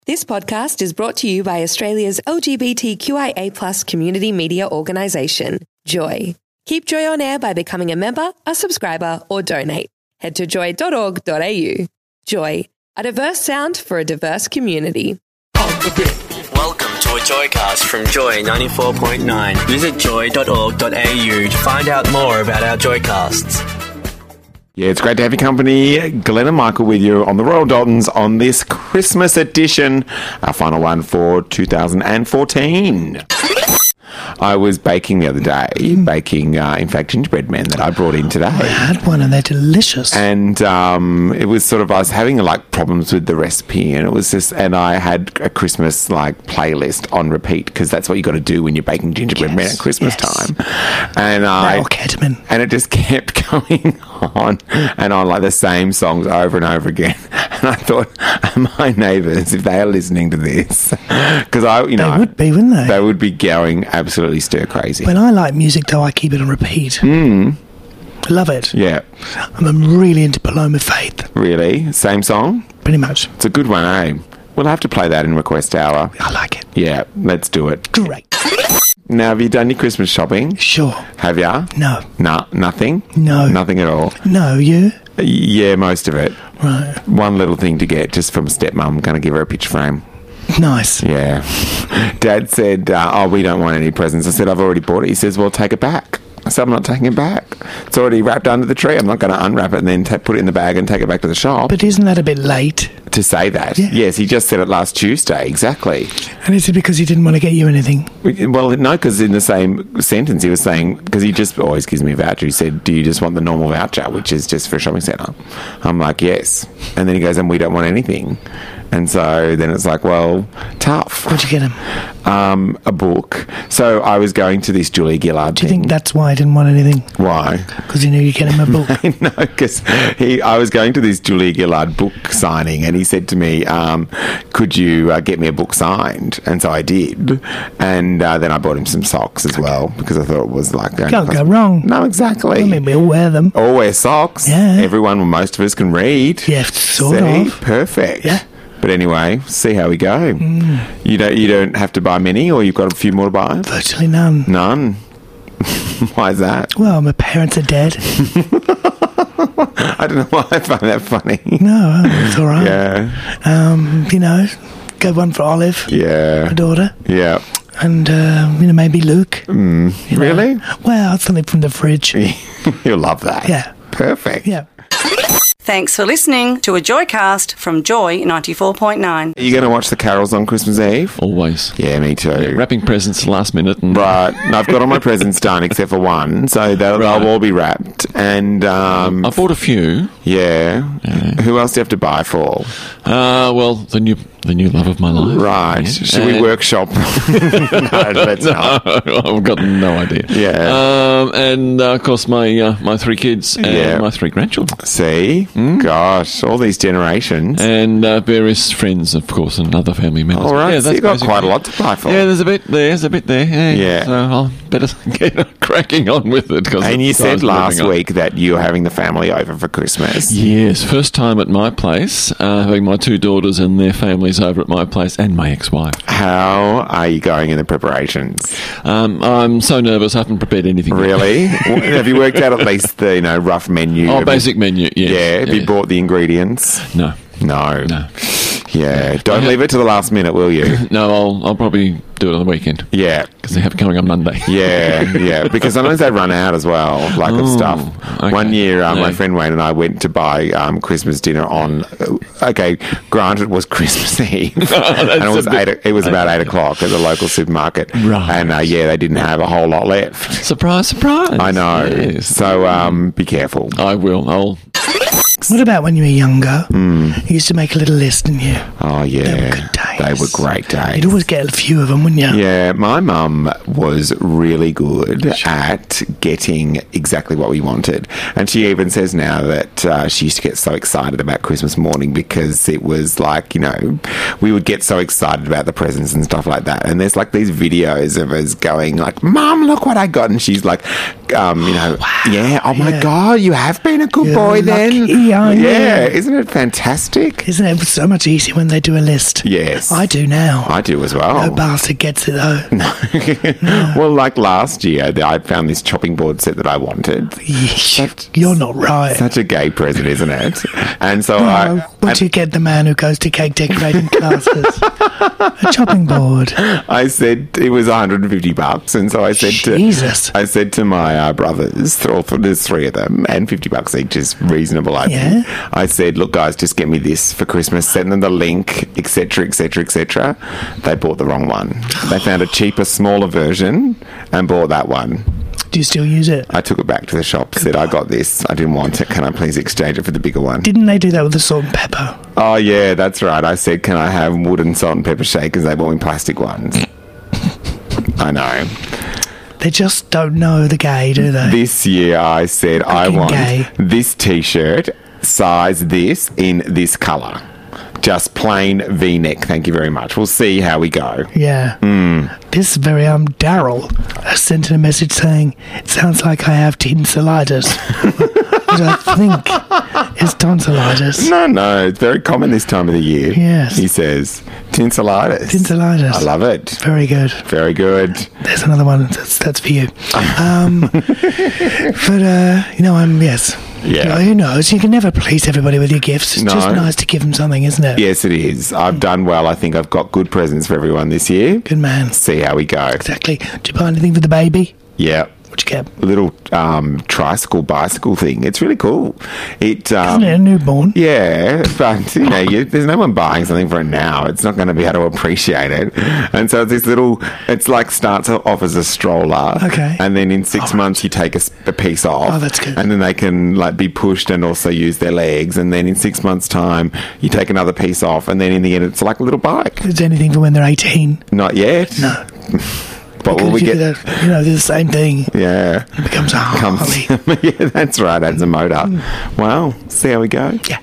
This podcast is brought to you by Australia's LGBTQIA+ community media organisation, Joy. Keep Joy on air by becoming a member, a subscriber, or donate. Head to joy.org.au. Joy, a diverse sound for a diverse community. Welcome to a Joycast from Joy 94.9. Visit joy.org.au to find out more about our Joycasts. Yeah, it's great to have your company. Glenn and Michael with you on the Royal Daltons on this Christmas edition, our final one for 2014. I was baking the other day, in fact, gingerbread men that I brought in today. I had one and they're delicious. And it was sort of, I was having problems with the recipe, and it was just, and I had a Christmas playlist on repeat, because that's what you got to do when you're baking gingerbread men at Christmas time. And ketamine. And it just kept going on and on the same songs over and over again. And I thought, my neighbours, if they are listening to this, because they would be, wouldn't they? They would be going absolutely stir crazy. When I like music, though, I keep it on repeat. I love it. Yeah. I'm really into Paloma Faith. Really? Same song? Pretty much. It's a good one, eh? We'll have to play that in Request Hour. I like it. Yeah, let's do it. Great. Now, have you done your Christmas shopping? Sure. Have ya? No. Nothing? No. Nothing at all? No, you? Yeah, most of it. Right. One little thing to get just from stepmom. I'm going to give her a picture frame. Nice. Yeah. Dad said, we don't want any presents. I said, I've already bought it. He says, well, take it back. I said, I'm not taking it back. It's already wrapped under the tree. I'm not going to unwrap it and then put it in the bag and take it back to the shop. But isn't that a bit late? To say that? Yeah. Yes, he just said it last Tuesday, exactly. And is it because he didn't want to get you anything? Well, no, because in the same sentence he was saying, because he just always gives me a voucher, he said, do you just want the normal voucher, which is just for a shopping centre? I'm like, yes. And then he goes, and we don't want anything. And so then it's like, well, tough. What'd you get him? A book. So I was going to this Julia Gillard Do you think that's why I didn't want anything? Why? Because he knew you'd get him a book. No, because I was going to this Julia Gillard book signing, and he said to me, could you get me a book signed? And so I did. And then I bought him some socks as well, because I thought it was Can't go wrong. No, exactly. I mean, we all wear them. All wear socks. Yeah. Most of us can read. Yeah, sort of. Perfect. Yeah. But anyway, see how we go. You don't have to buy many, or you've got a few more to buy? Virtually none. None? Why is that? Well, my parents are dead. I don't know why I find that funny. No, it's all right. Yeah. Go one for Olive. Yeah. My daughter. Yeah. And, maybe Luke. Really? Well, something from the fridge. You'll love that. Yeah. Perfect. Yeah. Thanks for listening to a Joycast from Joy 94.9. Are you going to watch the carols on Christmas Eve? Always. Yeah, me too. Wrapping presents last minute. Right. No, I've got all my presents done except for one, so they'll all be wrapped. And I bought a few. Yeah. Who else do you have to buy for? Well, the new love of my life. Right. Yeah. Should we workshop? No, let's not. I've got no idea. Yeah. And of course my three kids and my three grandchildren. See? Gosh, all these generations. And various friends, of course, and other family members. All right, yeah, so you've got quite a lot to buy for. Yeah, there's a bit there. Yeah. So I'll better get cracking on with it. And you said last week that you're having the family over for Christmas. Yes, first time at my place, having my two daughters and their families over at my place, and my ex-wife. How are you going in the preparations? I'm so nervous, I haven't prepared anything. Really? Have you worked out at least the rough menu? Oh, basic menu, yes. Yeah, have you bought the ingredients? No. Yeah, don't leave it to the last minute, will you? No, I'll probably do it on the weekend. Yeah. Because they have it coming on Monday. Yeah, because sometimes they run out as well, of stuff. Okay. One year, my friend Wayne and I went to buy Christmas dinner on, granted it was Christmas Eve, and it was about 8 o'clock at the local supermarket. Right. And they didn't have a whole lot left. Surprise. I know. Yes. So be careful. I will. What about when you were younger? You used to make a little list, didn't you? Oh, yeah. They were good days. They were great days. You'd always get a few of them, wouldn't you? Yeah, my mum was really good at getting exactly what we wanted. And she even says now that she used to get so excited about Christmas morning because it was we would get so excited about the presents and stuff like that. And there's these videos of us going Mum, look what I got. And she's like, wow. Yeah, oh my God, you have been a good boy then. Yeah, isn't it fantastic? Isn't it so much easier when they do a list? Yes. I do now. I do as well. No bastard gets it though. Well, like last year, I found this chopping board set that I wanted. You're not right. Such a gay present, isn't it? And so What do you get the man who goes to cake decorating classes? A chopping board. I said it was $150, and so I said Jesus. to my brothers, there's 3 of them, and $50 each is reasonable. I think. I said, look, guys, just get me this for Christmas. Send them the link, etc., etc., etc. They bought the wrong one. They found a cheaper, smaller version and bought that one. Do you still use it? I took it back to the shop, said, I got this. I didn't want it. Can I please exchange it for the bigger one? Didn't they do that with the salt and pepper? Oh, yeah, that's right. I said, can I have wooden salt and pepper shakers? They bought me plastic ones. I know. They just don't know the gay, do they? This year I said, I Fucking want gay. this T-shirt, size this, in this colour. Just plain V-neck, thank you very much. We'll see how we go. Yeah. This very Daryl has sent in a message saying, it sounds like I have tonsillitis. Which I think is tonsillitis. No, it's very common this time of the year. Yes. He says, tonsillitis. Tonsillitis. I love it. Very good. Very good. There's another one. That's for you. Yes. Yeah. You know, who knows? You can never please everybody with your gifts. It's No. just nice to give them something, isn't it? Yes, it is. I've done well. I think I've got good presents for everyone this year. Good man. See how we go. Exactly. Did you buy anything for the baby? Yeah. What'd you get? A little bicycle thing. It's really cool. Isn't it a newborn? Yeah, but there's no one buying something for it now. It's not going to be able to appreciate it. And so it's this little, it's like starts off as a stroller. Okay. And then in 6 months you take a piece off. Oh, that's good. And then they can like be pushed and also use their legs. And then in 6 months' time you take another piece off. And then in the end it's like a little bike. Is there anything for when they're 18? Not yet. No. But will we Because get? you do that, they're the same thing. Yeah. It becomes a Harley. Yeah, that's right. Adds a motor. Well, see how we go. Yeah.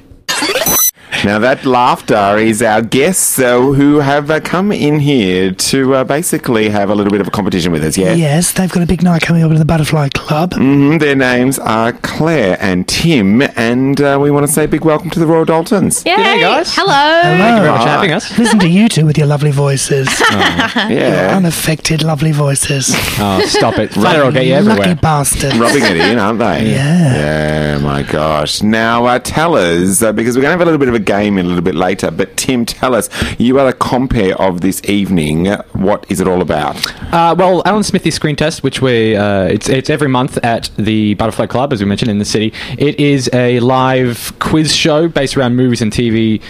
Now that laughter is our guests who have come in here to basically have a little bit of a competition with us. Yeah. Yes, they've got a big night coming up at the Butterfly Club. Their names are Claire and Tim, and we want to say a big welcome to the Royal Daltons. Yay. G'day, guys. Hello. Thank you very much for having us. Listen to you two with your lovely voices. Yeah. Unaffected, lovely voices. Oh, stop it. Flatter will get you Lucky everywhere. bastard. Rubbing it in, aren't they? Yeah. Yeah, my gosh. Now, tell us, because we're going to have a little bit of a game in a little bit later, but Tim, tell us, you are the compere of this evening. What is it all about? Well, Alan Smithy Screen Test, which it's every month at the Butterfly Club, as we mentioned, in the city. It is a live quiz show based around movies and TV.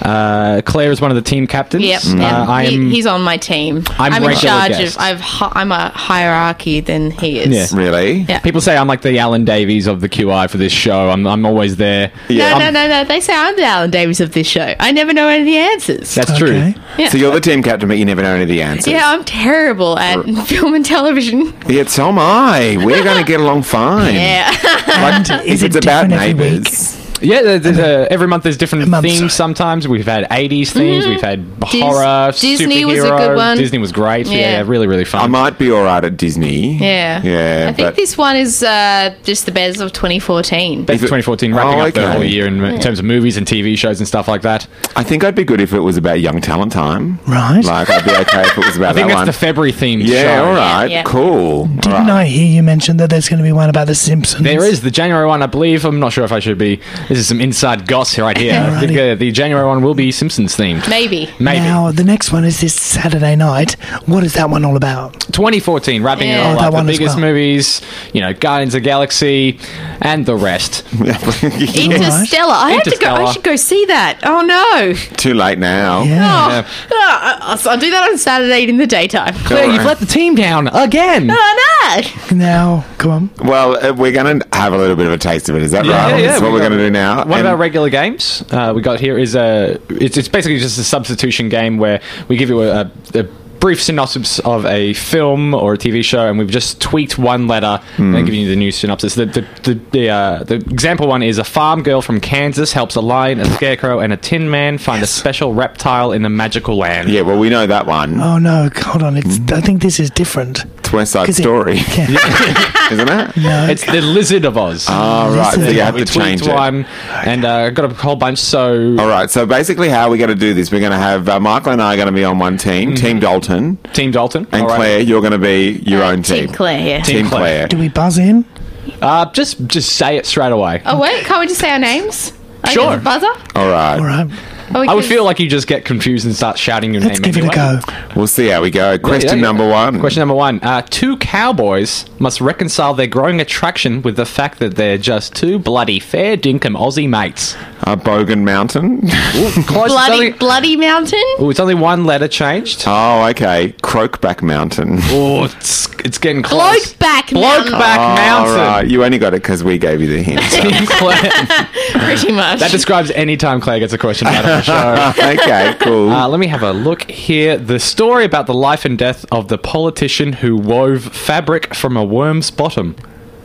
Claire is one of the team captains. Yep. He's on my team. I'm in regular charge guest. I'm a hierarchy than he is. Yeah. Really? Yeah. People say I'm like the Alan Davies of the QI for this show. I'm always there. No. They say I'm the Alan Davies of this show. I never know any of the answers. That's true. Okay. Yeah. So you're the team captain, but you never know any of the answers. Yeah, I'm terrible at film and television. Yeah, so am I. We're going to get along fine. Yeah. And If is it it's about different every week? neighbours. Yeah, every month there's different Months. themes sometimes. We've had 80s themes, we've had horror, Disney was a superhero. good one. Disney was great. Yeah. Yeah, really, really fun. I might be all right at Disney. Yeah. Yeah, I think this one is just the best of 2014. Best of 2014, wrapping up the okay. whole year in terms of movies and TV shows and stuff like that. I think I'd be good if it was about Young Talent Time. Right. Like, I'd be okay if it was about I think that that's one. the February themed Yeah, show. all right. Yeah. Cool. Didn't I hear you mention that there's going to be one about The Simpsons? There is the January one, I believe. I'm not sure if I should be. This is some inside goss right here. I think the January one will be Simpsons themed. Maybe. Maybe. Now, the next one is this Saturday night. What is that one all about? 2014, wrapping Yeah. it all Oh, that up. The one as biggest well. movies, Guardians of the Galaxy, and the rest. Interstellar. I have to go. Interstellar. I should go see that. Oh no. Too late now. Yeah. I'll do that on Saturday in the daytime. Claire, you've let the team down again. Oh no. Now, come on. Well, we're going to have a little bit of a taste of it. Is that right? Yeah, That's what we're going to do now. One of And- our regular games we got here is it's basically just a substitution game where we give you a brief synopsis of a film or a TV show, and we've just tweaked one letter and then giving you the new synopsis. The example one is: a farm girl from Kansas helps a lion, a scarecrow, and a tin man find a special reptile in a magical land. Yeah, well, we know that one. Oh no, hold on. I think this is different. It's West Side 'Cause Story, Yeah. isn't it? No. It's the Lizard of Oz. Oh, right. So you have we to change tweaked it. one, and got a whole bunch. So All right. So basically, how are we going to do this? We're going to have Michael and I are going to be on one team, Team Dalton, Team Dalton and All right. Claire, you're going to be your own team. Team Claire, yeah. Team Claire. Do we buzz in? Just say it straight away. Oh, wait, can't we just say our names? Like Sure. as a buzzer? All right. All right. Or we I would can- feel like you just get confused and start shouting your Let's name give it a anyway. go. We'll see how we go. Question Yeah. number one. Question number one. Two cowboys must reconcile their growing attraction with the fact that they're just two bloody fair dinkum Aussie mates. Bogan Mountain. Close. Bloody Mountain? It's only one letter changed. Oh, okay. Croakback Mountain. Oh, it's getting close. Blokeback Blokeback Mountain. Mountain. All right. You only got it because we gave you the hint. Claire. Pretty much. That describes any time Claire gets a question out of the show. Okay, cool. Let me have a look here. The story about the life and death of the politician who wove fabric from a worm's bottom.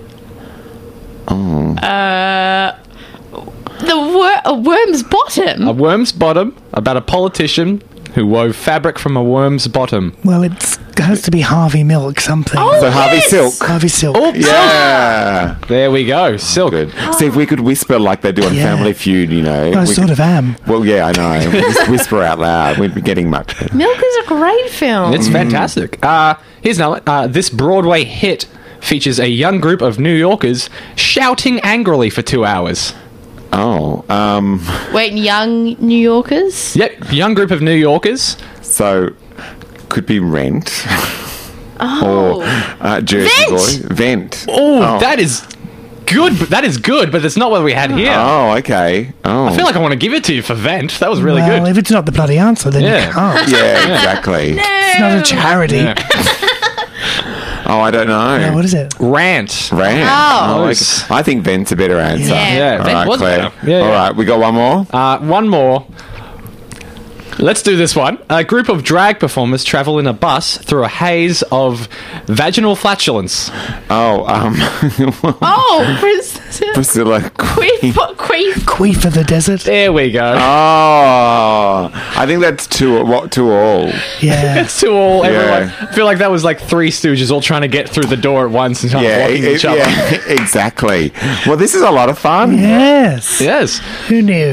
A worm's bottom? A worm's bottom about a politician who wove fabric from a worm's bottom. Well, it has to be Harvey Milk something. So Harvey yes! Silk. Harvey Silk. Yeah. There we go. Silk. Good. See, if we could whisper like they do on Yeah. Family Feud, you know. I we sort could- of am. Well, yeah, I know. We just whisper out loud. We'd be getting much better. Milk is a great film. It's fantastic. Here's another one. This Broadway hit features a young group of New Yorkers shouting angrily for 2 hours. Oh, Wait, young New Yorkers? Yep, young group of New Yorkers. so could be Rent Oh. or Jersey Vent! Boy. Vent. Oh, that is good. That is good, but that's not what we had here. Oh, okay. Oh, I feel like I want to give it to you for Vent. That was really Well, good. if it's not the bloody answer, then Yeah. you can't. yeah, exactly. It's not a charity. Yeah. Oh, I don't know. No, what is it? Rant. Rant. Oh. Okay. I think Vent's a better answer. Yeah. Yeah, All Vent right, was Claire. better. Yeah, All yeah. right, we got one more. One more. Let's do this one. A group of drag performers travel in a bus through a haze of vaginal flatulence. Oh, Oh, Priscilla. Queef. Queef of the desert. There we go. Oh, I think that's two all. Yeah. It's to all everyone. Yeah. I feel like that was like Three Stooges all trying to get through the door at once and kind of Yeah, blocking each other. yeah, exactly. Well, this is a lot of fun. Yes. Yes. Who knew?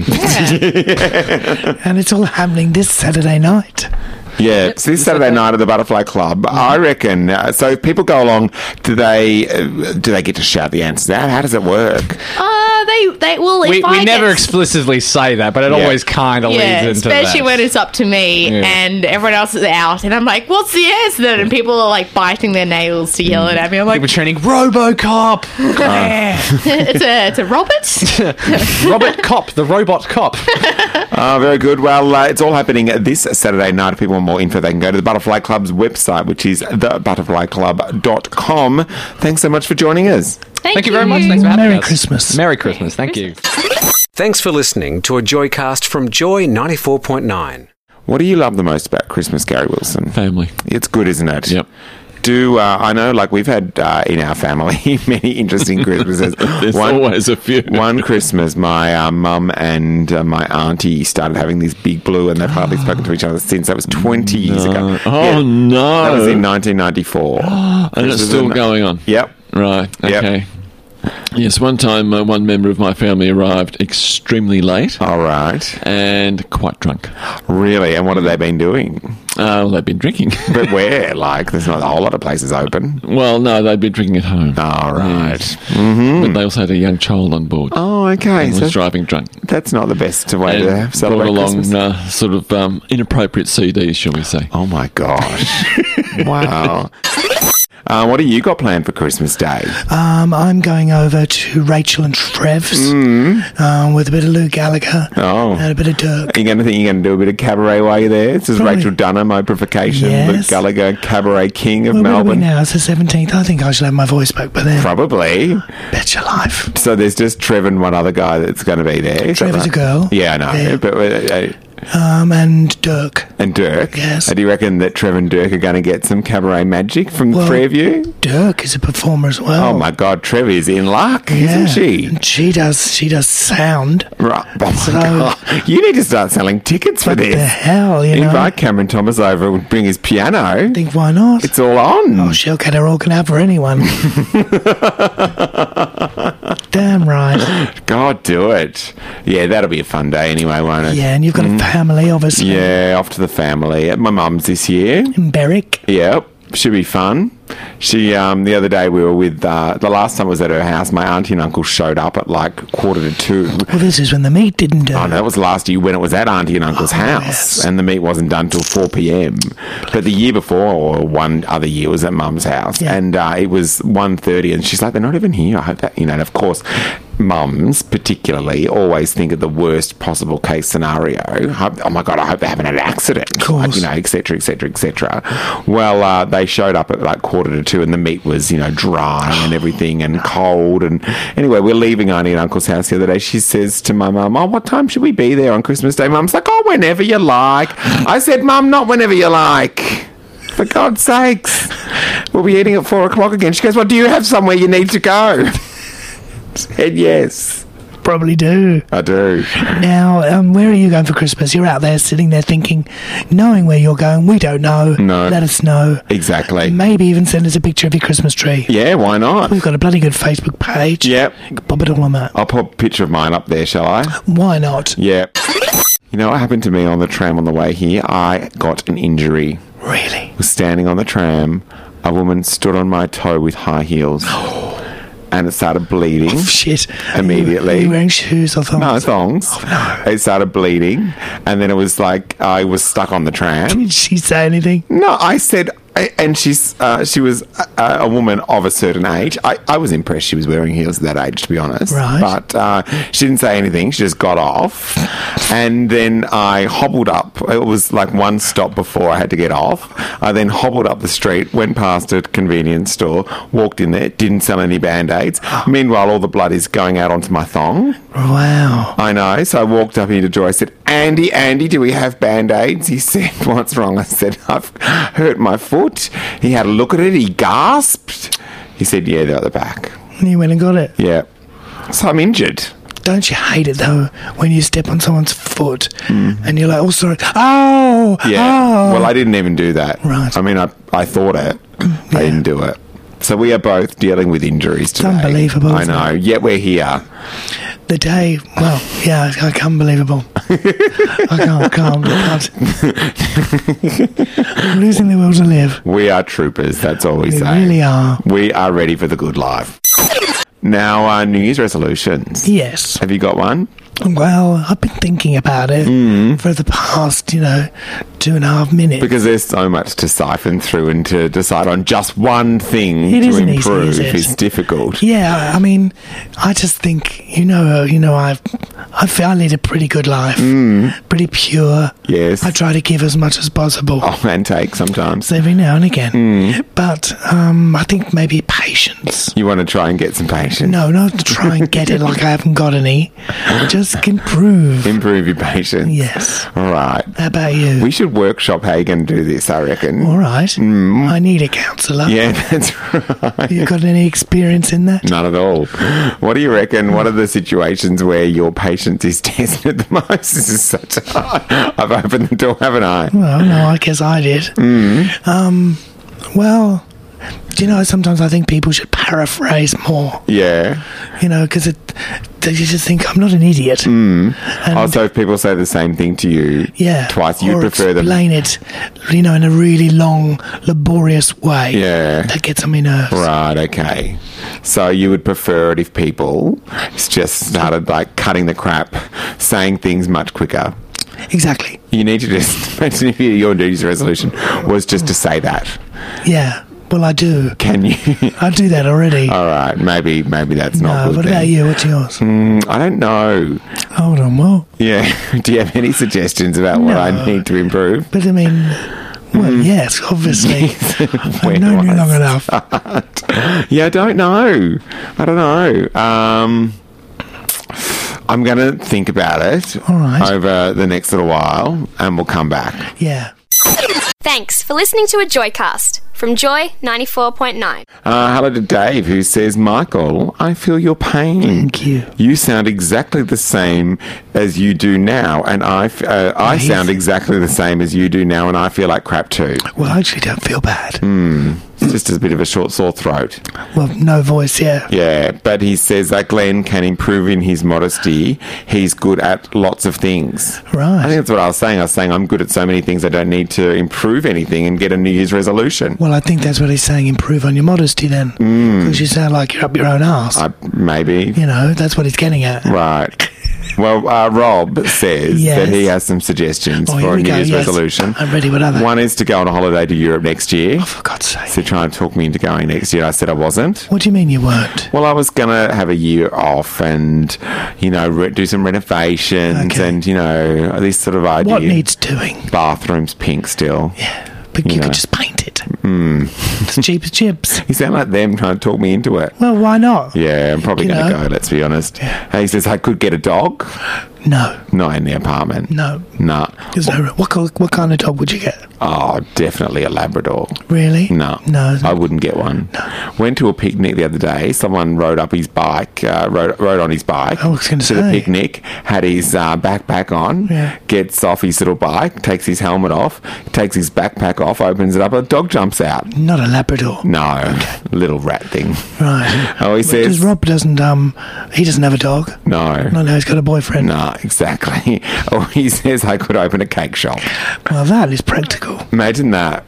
And it's all happening this Saturday night. Yeah, so this Saturday night at the Butterfly Club, I reckon. So if people go along, do they get to shout the answers out? How does it work? They will. We if I never get- explicitly say that, but it Yeah. always kind of Yeah, leads into especially that. when it's up to me Yeah. and everyone else is out, and I'm like, "What's the answer?" then? And people are like biting their nails to yell it at me. I'm like, We're training RoboCop. "It's a Robert." Robot Cop, the robot cop. Very good. Well, it's all happening this Saturday night. If people want more info, they can go to the Butterfly Club's website, which is thebutterflyclub.com. Thanks so much for joining us. Thank you very much. Thanks for having Merry us. Christmas. Merry Christmas. Thank you. Thanks for listening to a Joycast from Joy 94.9. What do you love the most about Christmas, Gary Wilson? Family. It's good, isn't it? Yep. I know, like, we've had in our family many interesting Christmases. There's always a few. One Christmas, my mum and my auntie started having this big blue, and they've hardly spoken to each other since. That was 20 years ago. Oh, no. That was in 1994. And it's still going on. Yep. Right. Yep. Okay. Yes, one time one member of my family arrived extremely late All right. and quite drunk. Really? And what have they been doing? Well, they'd been drinking. But where? Like, there's not a whole lot of places open. Well, no, they'd been drinking at home. All right. Yes. But they also had a young child on board. Oh, okay. And So was driving drunk. that's not the best way to And celebrate brought along Christmas. sort of inappropriate CDs, shall we say. Oh, my gosh. Wow. What have you got planned for Christmas Day? I'm going over to Rachel and Trev's with a bit of Lou Gallagher Oh. and a bit of Dirk. Are you going to do a bit of cabaret while you're there? This is Probably. Rachel Dunham, Oprah Vacation, Yes. Luke Gallagher, Cabaret King of Well, where are we Melbourne. now? It's the 17th. I think I should have my voice back by then. Probably. Bet your life. So there's just Trev and one other guy that's going to be there. Is that Trevor's right? a girl. Yeah, I know. Yeah. But And Dirk. And Dirk? Yes. And do you reckon that Trevor and Dirk are going to get some cabaret magic from the three of you? Dirk is a performer as well. Oh my God, Trevor's in luck, isn't she? And she does sound. Right. Oh my God. You need to start selling tickets for What this. the hell, Invite Cameron Thomas over and bring his piano. I think why not? It's all on. Oh, she'll get her organ out for anyone. Damn right. God, do it. Yeah, that'll be a fun day anyway, won't it? Yeah, and you've got a family, obviously. Yeah, off to the family at my mum's this year. In Berwick. Yep, should be fun. She, the other day we were with, the last time I was at her house, my auntie and uncle showed up at like 1:45. Well, this is when the meat didn't do. Oh, no, that was last year when it was at auntie and uncle's house, yes. and the meat wasn't done till 4 p.m. But the year before, or one other year, was at mum's house, and it was 1:30, and she's like, they're not even here. I hope that, and of course, mums particularly always think of the worst possible case scenario. Oh my God, I hope they haven't had an accident. Of course. Like, et cetera, et cetera, et cetera. Well, they showed up at like 1:45, and the meat was, dry and everything and cold. And anyway, we're leaving auntie and uncle's house the other day. She says to my mum, oh, what time should we be there on Christmas Day? Mum's like, oh, whenever you like. I said, Mum, not whenever you like. For God's sakes. We'll be eating at 4 o'clock again. She goes, well, do you have somewhere you need to go? Said yes. Probably do. I do. Now, where are you going for Christmas? You're out there sitting there thinking, knowing where you're going, we don't know. No. Let us know. Exactly. Maybe even send us a picture of your Christmas tree. Yeah, why not? We've got a bloody good Facebook page. Yep. Pop it all on that. I'll pop a picture of mine up there, shall I? Why not? Yeah. You know what happened to me on the tram on the way here? I got an injury. Really? I was standing on the tram. A woman stood on my toe with high heels. And it started bleeding. Oh, shit. Immediately. Are you wearing shoes or thongs? No, thongs. Oh, no. It started bleeding. And then it was like I was stuck on the tram. Did she say anything? No, I said... And she was a woman of a certain age. I was impressed she was wearing heels at that age, to be honest. Right. But she didn't say anything. She just got off. And then I hobbled up. It was like one stop before I had to get off. I then hobbled up the street, went past a convenience store, walked in there, didn't sell any Band-Aids. Meanwhile, all the blood is going out onto my thong. Wow. I know. So I walked up here to Joy. I said, Andy, do we have Band-Aids? He said, what's wrong? I said, I've hurt my foot. He had a look at it. He gasped. He said, yeah, they're at the back. And you went and got it. Yeah. So I'm injured. Don't you hate it, though, when you step on someone's foot and you're like, oh, sorry. Oh! Yeah. Oh. Well, I didn't even do that. Right. I mean, I thought it. I didn't do it. So we are both dealing with injuries today. It's unbelievable. I know. Yet we're here. The day, well, yeah, it's unbelievable. I can't. I'm losing the will to live. We are troopers. That's all we We say. really are. We are ready for the good life. Now, New Year's resolutions. Yes. Have you got one? Well, I've been thinking about it for the past, 2.5 minutes. Because there's so much to siphon through, and to decide on just one thing It to isn't easy, improve is it? is difficult. Yeah, I mean, I just think, I lead a pretty good life, pretty pure. Yes. I try to give as much as possible. Oh, and take sometimes. Every now and again. But I think maybe patience. You want to try and get some patience. No, not to try and get it like I haven't got any. Just improve. Improve your patience. Yes. All right. How about you? We should workshop how you're going to do this, I reckon. All right. I need a counsellor. Yeah, that's right. You got any experience in that? None at all. What do you reckon? What are the situations where your patience is tested the most? This is such a... I've opened the door, haven't I? Well, no, I guess I did. Well, sometimes I think people should paraphrase more. Yeah. Because you just think, I'm not an idiot. And Also, if people say the same thing to you twice, you or prefer them... explain it, in a really long, laborious way. Yeah. That gets on my nerves. Right, okay. So you would prefer it if people just started, cutting the crap, saying things much quicker. Exactly. You need to just... Imagine if your New Year's resolution was just to say that. Yeah. Well, I do. Can you? I do that already. All right. Maybe that's not good. What then. about you? What's yours? I don't know. Hold on, well. Yeah. Do you have any suggestions about what I need to improve? But I mean, well, yes, obviously. I've known you long enough. Yeah, I don't know. I'm going to think about it All right. over the next little while, and we'll come back. Yeah. Thanks for listening to a Joycast from Joy 94.9. Hello to Dave, who says, Michael, I feel your pain. Thank you. You sound exactly the same as you do now, and I sound exactly the same as you do now, and I feel like crap too. Well, I actually don't feel bad. It's just a bit of a short, sore throat. Well, no voice, yeah. Yeah, but he says that Glenn can improve in his modesty. He's good at lots of things. Right. I think that's what I was saying. I was saying I'm good at so many things I don't need to improve anything and get a New Year's resolution. Well, I think that's what he's saying, improve on your modesty then. Because you sound like you're up your own arse. Maybe. You know, that's what he's getting at. Right. Well, Rob says Yes. that he has some suggestions Oh, here for a we New go, Year's yes. resolution. I'm ready, what are they? One is to go on a holiday to Europe next year. Oh, for God's sake. So trying to talk me into going next year. I said I wasn't. What do you mean you weren't? Well, I was going to have a year off and, you know, do some renovations Okay. and, you know, this sort of idea. What needs doing? Bathroom's pink still. Yeah, but You you know. could just paint it. It's cheap as chips. You sound like them trying to talk me into it. Well, why not? Yeah, I'm probably You going to know. go, let's be honest. He says I could get a dog. No, Not in the apartment. no. No. There's no. What kind of dog would you get? Oh, definitely a Labrador. Really? No. No. I wouldn't get one. Went to a picnic the other day. Someone rode up his bike, rode on his bike I was gonna to the say. picnic, had his backpack on, Yeah. gets off his little bike, takes his helmet off, takes his backpack off, opens it up, a dog jumps out. Not a Labrador. No, little rat thing. Right. Oh, he says... Because Rob doesn't. He doesn't have a dog. No. No, he's got a boyfriend. No, exactly. Oh, he says I could open a cake shop. Well, that is practical. Imagine that.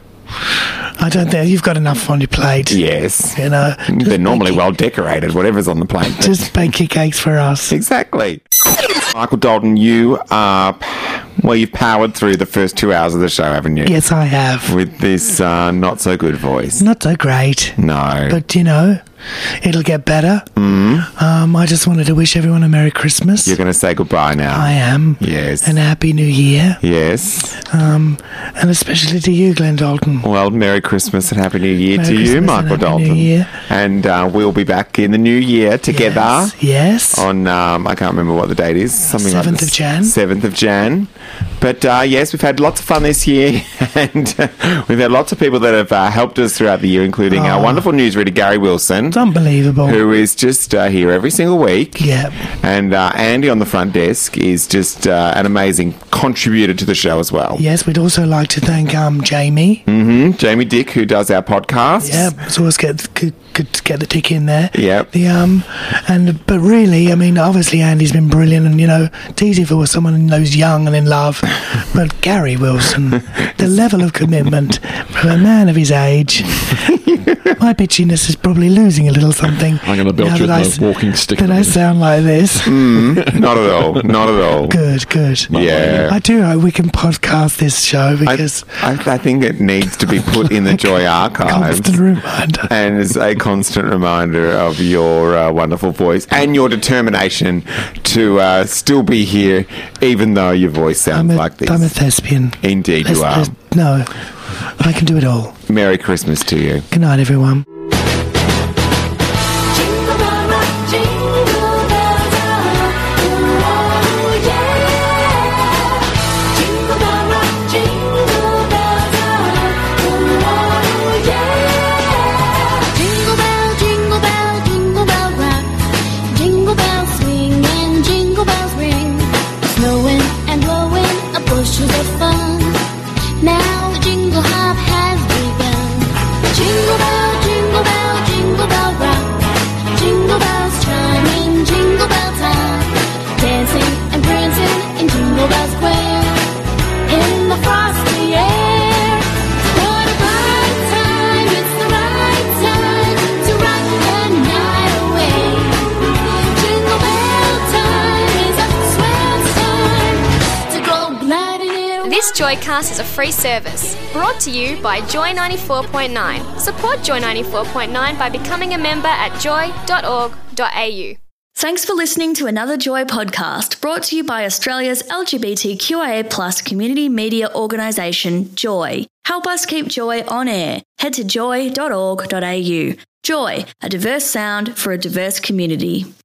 I don't think you've got enough on your plate. Yes. You know, They're normally well decorated, whatever's on the plate. Just bake your cakes for us. Exactly. Michael Dalton, you are... Well, you've powered through the first 2 hours of the show, haven't you? Yes, I have. With this not-so-good voice. Not so great, No. but you know, it'll get better. I just wanted to wish everyone a Merry Christmas. You're going to say goodbye now. I am. Yes. And a Happy New Year. Yes. And especially to you, Glenn Dalton. Well, Merry Christmas and Happy New Year Merry to you, Christmas and Michael Happy Dalton. New Year. And we'll be back in the new year together. Yes. On, I can't remember what the date is. Something like 7th this. of Jan. 7th of Jan. But yes, we've had lots of fun this year. And we've had lots of people that have helped us throughout the year, including our wonderful newsreader, Gary Wilson. It's unbelievable. Who is just here every single week. Yeah. And Andy on the front desk is just an amazing contributor to the show as well. Yes, we'd also like to thank Jamie. Jamie Dick, who does our podcast. Yeah, so always good to get the tick in there. Yep. But really, I mean, obviously Andy's been brilliant, and you know, it's easy for someone who's young and in love. But Gary Wilson, the level of commitment from a man of his age, my bitchiness is probably losing a little something. I'm going to belt now you that with my walking stick. That I sound like this. Not at all. Not at all. Good. Yeah. I do hope we can podcast this show because I think it needs to be put in the Joy archives. constant reminder. And as a constant reminder of your wonderful voice and your determination to still be here, even though your voice sounds like this. I'm a thespian. Indeed, you are. No, I can do it all. Merry Christmas to you. Good night, everyone. This Joycast is a free service brought to you by Joy 94.9. Support Joy 94.9 by becoming a member at joy.org.au. Thanks for listening to another Joy podcast brought to you by Australia's LGBTQIA+ community media organisation, Joy. Help us keep Joy on air. Head to joy.org.au. Joy, a diverse sound for a diverse community.